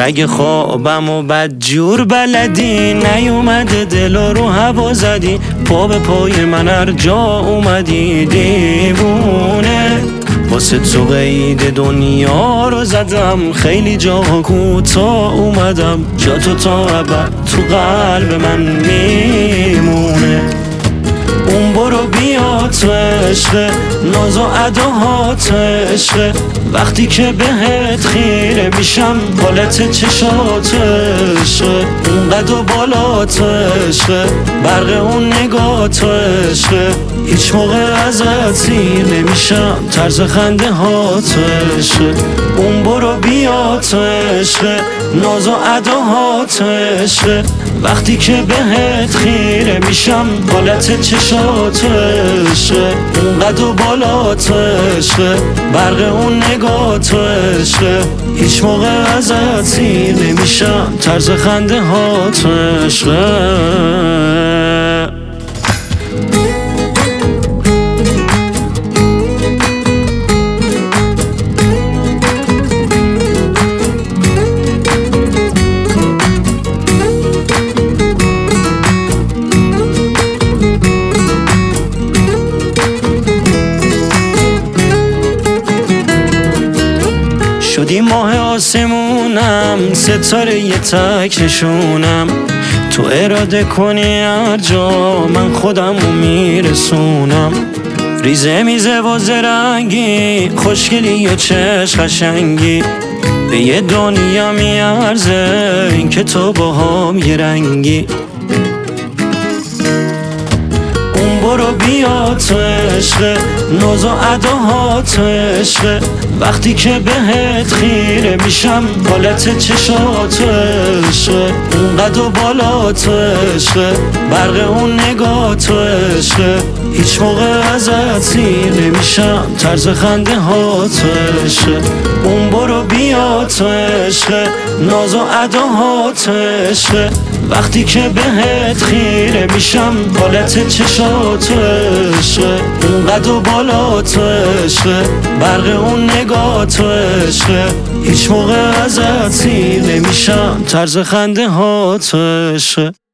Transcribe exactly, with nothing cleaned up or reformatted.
رگ خوابم و بد جور بلدی، نیومده دلا رو هوا زدی، پا به پای من هر جا اومدی دیوونه. واسه تو قید دنیا رو زدم، خیلی جاها کوتاه اومدم، جا تو تا ابد تو قلب من میمونه. اون برو بیا تو عشقه، ناز و اداها تو عشقه، وقتی که بهت خیره میشم حالت چشات عشقه، اون قد و بالا تو عشقه، برق اون نگاه تو عشقه، هیچ موقع ازت سیر نمیشم، طرز خنده ها تو عشقه. اون برو بیا تو عشقه، ناز و اداها تو عشقه، وقتی که بهت خیره میشم حالت چشات عشقه، اون قد و بالا تو عشقه، برق اون نگاه تو عشقه، هیچ موقع ازت سیر نمیشم، طرز خنده ها تو عشقه. شدی ماه آسمونم، ستاره یه تک نشونم، تو اراده کنی هر جا من خودم رو میرسونم. ریزه میزه و زرنگی، خوشگلی و چشم قشنگی، به یه دنیا میارزه این که تو با هم یه رنگی. اون برو بیا تو عشقه، ناز و اداها تو عشقه، وقتی که بهت خیره میشم حالت چشات عشقه، اون قد و بالا تو عشقه، برق اون نگاه تو عشقه، هیچ موقع ازت سیر نمیشم، طرز خنده ها تو عشقه. اون برو بیا تو عشقه، ناز و اداها تو عشقه، وقتی که بهت خیره میشم حالت چشات عشقه، اون قد و بالا تو عشقه، برق اون نگاه تو عشقه، هیچ موقع ازت سیر نمیشم، طرز خنده ها تو عشقه.